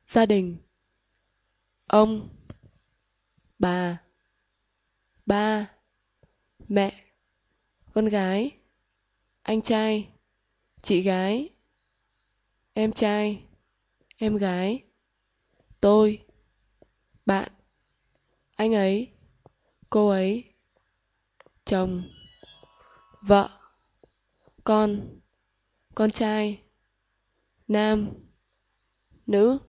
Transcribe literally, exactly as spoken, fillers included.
gia đình, ông, bà, ba, mẹ, con gái, anh trai, chị gái, em trai, em gái, tôi, bạn, anh ấy, cô ấy, chồng, vợ, con, con trai, nam, nữ.